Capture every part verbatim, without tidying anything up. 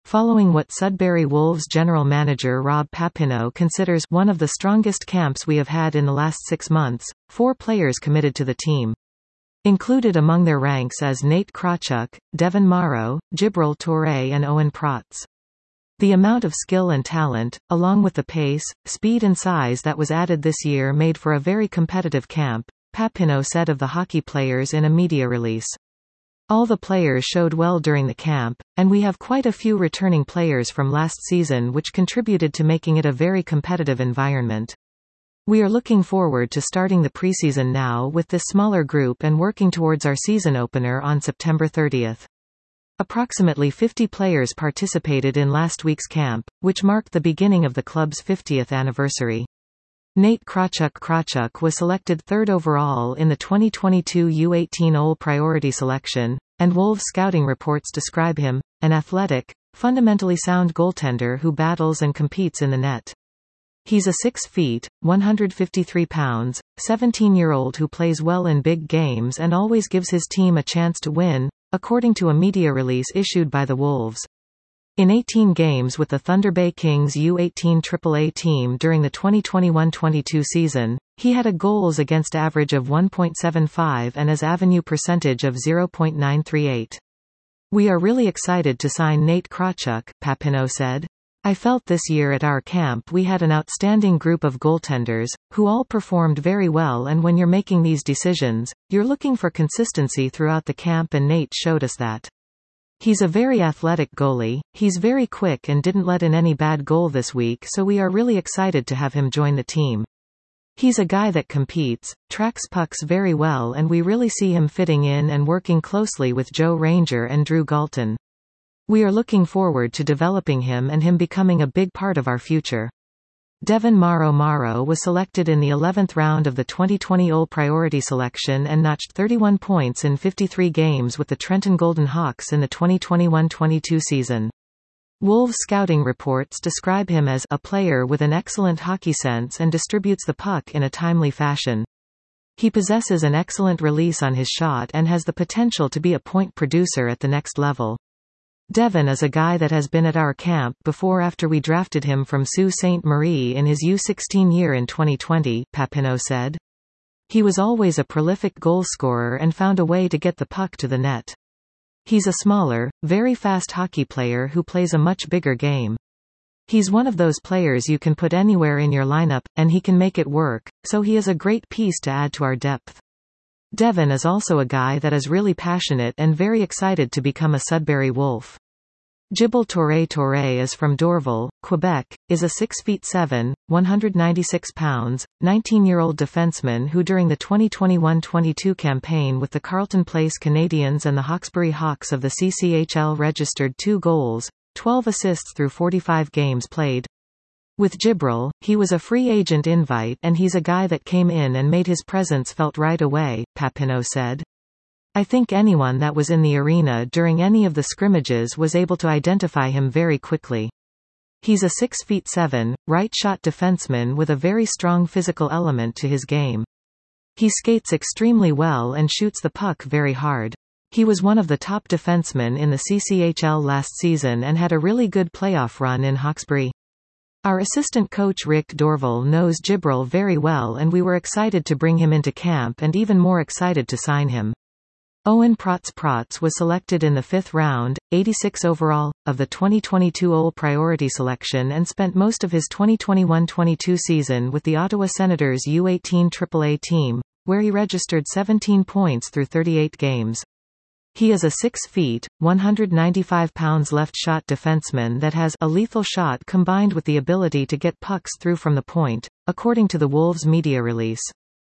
following what Sudbury Wolves general manager Rob Papineau considers one of the strongest camps we have had in the last six months, four players committed to the team. Included among their ranks as Nate Krawczuk, Devon Morrow, Djibril Touré and Owen Protz. The amount of skill and talent, along with the pace, speed and size that was added this year made for a very competitive camp, Papineau said of the hockey players in a media release. All the players showed well during the camp, and we have quite a few returning players from last season which contributed to making it a very competitive environment. We are looking forward to starting the preseason now with this smaller group and working towards our season opener on September thirtieth. Approximately fifty players participated in last week's camp, which marked the beginning of the club's fiftieth anniversary. Nate Krawczuk Krawczuk was selected third overall in the twenty twenty-two U eighteen All Priority selection, and Wolves scouting reports describe him, an athletic, fundamentally sound goaltender who battles and competes in the net. He's a six feet, one hundred fifty-three pounds, seventeen-year-old who plays well in big games and always gives his team a chance to win, according to a media release issued by the Wolves. In eighteen games with the Thunder Bay Kings U eighteen triple A team during the twenty twenty-one twenty-two season, he had a goals against average of one point seven five and as avenue percentage of zero point nine three eight. We are really excited to sign Nate Krawczuk, Papineau said. I felt this year at our camp we had an outstanding group of goaltenders, who all performed very well, and when you're making these decisions, you're looking for consistency throughout the camp, and Nate showed us that. He's a very athletic goalie, he's very quick and didn't let in any bad goal this week, so we are really excited to have him join the team. He's a guy that competes, tracks pucks very well, and we really see him fitting in and working closely with Joe Ranger and Drew Galton. We are looking forward to developing him and him becoming a big part of our future. Devon Morrow Morrow was selected in the eleventh round of the twenty twenty All Priority selection and notched thirty-one points in fifty-three games with the Trenton Golden Hawks in the twenty twenty-one twenty-two season. Wolves scouting reports describe him as a player with an excellent hockey sense and distributes the puck in a timely fashion. He possesses an excellent release on his shot and has the potential to be a point producer at the next level. Devon is a guy that has been at our camp before after we drafted him from Sault Ste. Marie in his U sixteen year in twenty twenty, Papineau said. He was always a prolific goal scorer and found a way to get the puck to the net. He's a smaller, very fast hockey player who plays a much bigger game. He's one of those players you can put anywhere in your lineup, and he can make it work, so he is a great piece to add to our depth. Devon is also a guy that is really passionate and very excited to become a Sudbury Wolf. Djibril Touré Touré is from Dorval, Quebec, is a six feet seven, one hundred ninety-six pounds, nineteen-year-old defenseman who during the twenty twenty-one twenty-two campaign with the Carleton Place Canadiens and the Hawkesbury Hawks of the C C H L registered two goals, twelve assists through forty-five games played. With Djibril, he was a free agent invite and he's a guy that came in and made his presence felt right away, Papineau said. I think anyone that was in the arena during any of the scrimmages was able to identify him very quickly. He's a six feet seven, right-shot defenseman with a very strong physical element to his game. He skates extremely well and shoots the puck very hard. He was one of the top defensemen in the C C H L last season and had a really good playoff run in Hawkesbury. Our assistant coach Rick Dorval knows Djibril very well and we were excited to bring him into camp and even more excited to sign him. Owen Protz Protz was selected in the fifth round, eighty-six overall, of the twenty twenty-two All Priority selection and spent most of his twenty twenty-one twenty-two season with the Ottawa Senators U eighteen triple A team, where he registered seventeen points through thirty-eight games. He is a six feet, one hundred ninety-five pounds left-shot defenseman that has a lethal shot combined with the ability to get pucks through from the point, according to the Wolves media release.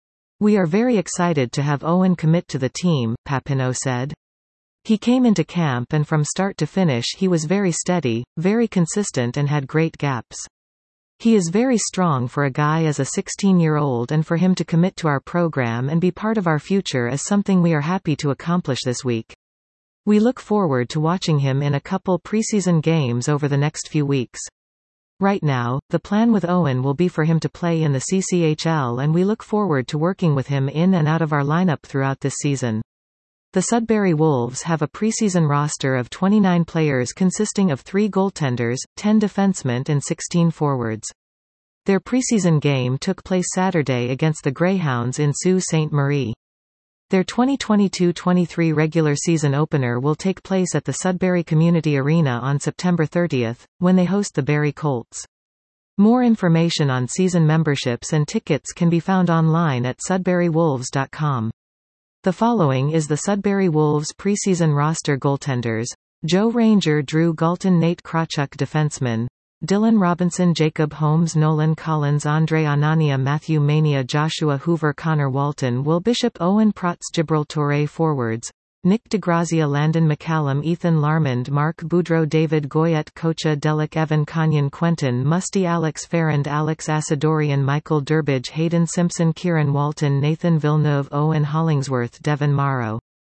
We are very excited to have Owen commit to the team, Papineau said. He came into camp and from start to finish he was very steady, very consistent and had great gaps. He is very strong for a guy as a sixteen-year-old and for him to commit to our program and be part of our future is something we are happy to accomplish this week. We look forward to watching him in a couple preseason games over the next few weeks. Right now, the plan with Owen will be for him to play in the C C H L and we look forward to working with him in and out of our lineup throughout this season. The Sudbury Wolves have a preseason roster of twenty-nine players consisting of three goaltenders, ten defensemen and sixteen forwards. Their preseason game took place Saturday against the Greyhounds in Sault Ste. Marie. Their twenty twenty-two twenty-three regular season opener will take place at the Sudbury Community Arena on September thirtieth, when they host the Barrie Colts. More information on season memberships and tickets can be found online at sudbury wolves dot com. The following is the Sudbury Wolves preseason roster: goaltenders: Joe Ranger, Drew Galton, Nate Krawchuk, defenseman: Dylan Robinson, Jacob Holmes, Nolan Collins, Andre Anania, Matthew Mania, Joshua Hoover, Connor Walton, Will Bishop, Owen Protz, Gibril Touré, forwards: Nick DeGrazia, Landon McCallum, Ethan Larmond, Mark Boudreau, David Goyette, Kocha Delic, Evan Kanyan, Quentin Musty, Alex Ferrand, Alex Asadorian, Michael Durbridge, Hayden Simpson, Kieran Walton, Nathan Villeneuve, Owen Hollingsworth, Devon Morrow.